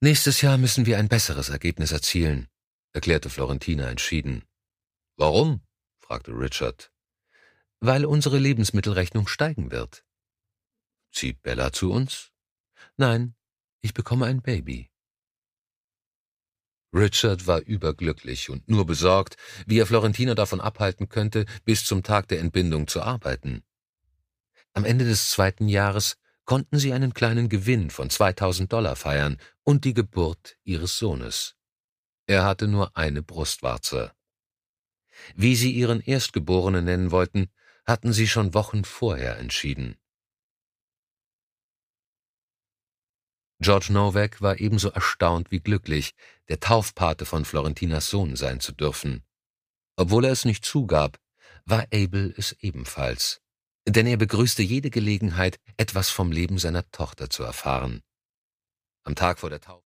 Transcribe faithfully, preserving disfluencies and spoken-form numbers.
»Nächstes Jahr müssen wir ein besseres Ergebnis erzielen«, erklärte Florentina entschieden. »Warum?« fragte Richard. »Weil unsere Lebensmittelrechnung steigen wird.« »Zieht Bella zu uns?« »Nein, ich bekomme ein Baby.« Richard war überglücklich und nur besorgt, wie er Florentina davon abhalten könnte, bis zum Tag der Entbindung zu arbeiten. Am Ende des zweiten Jahres konnten sie einen kleinen Gewinn von zweitausend Dollar feiern und die Geburt ihres Sohnes. Er hatte nur eine Brustwarze. Wie sie ihren Erstgeborenen nennen wollten, hatten sie schon Wochen vorher entschieden. George Novak war ebenso erstaunt wie glücklich, der Taufpate von Florentinas Sohn sein zu dürfen. Obwohl er es nicht zugab, war Abel es ebenfalls, denn er begrüßte jede Gelegenheit, etwas vom Leben seiner Tochter zu erfahren. Am Tag vor der Taufe